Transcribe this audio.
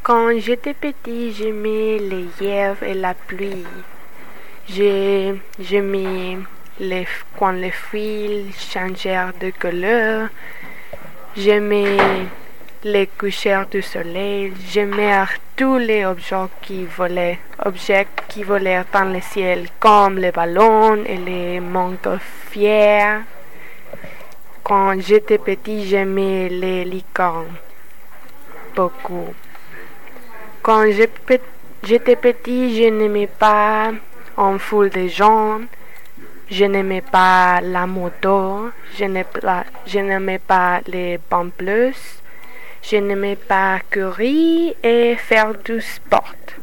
Quand j'étais petit, j'aimais les herbes et la pluie. J'aimais quand les fruits changèrent de couleur. J'aimais les couchers du soleil. J'aimais tous les objets qui volaient dans le ciel, comme les ballons et les montgolfières. Quand j'étais petit, j'aimais les licornes beaucoup. Quand j'étais petit, je n'aimais pas une foule de gens. Je n'aimais pas la moto. Je n'aimais pas les pamplemousses. Je n'aimais pas courir et faire du sport.